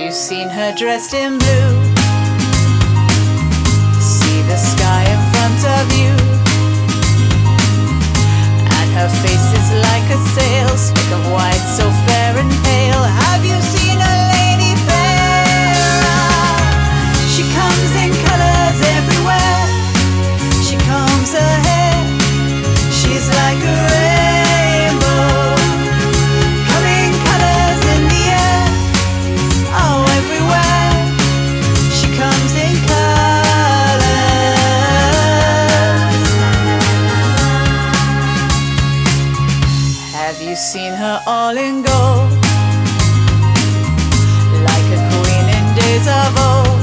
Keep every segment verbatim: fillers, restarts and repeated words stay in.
you seen her dressed in blue? See the sky in front of you, and her face is like a sail, speck of white, so fair and pale. Have you seen a lady fairer? She comes in colors everywhere. She combs her hair. She's like a rainbow, coming colors in the air. Oh, everywhere. She comes in colors. Have you seen her all in gold, like a queen in days of old?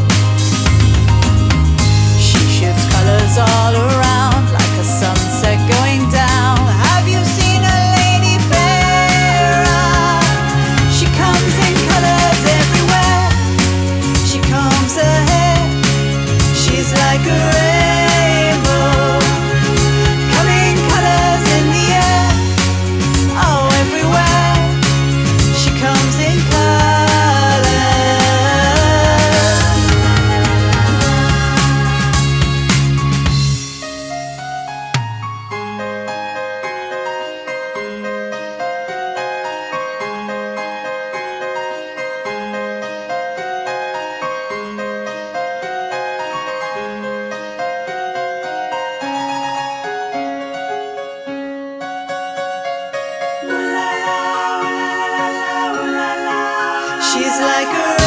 She shoots colors all around, like a sunset going down. Have you seen a lady fairer? She comes in colors everywhere. She combs her hair. She's like a rainbow, coming colors in the air. Oh, everywhere. She comes in colors. She's like a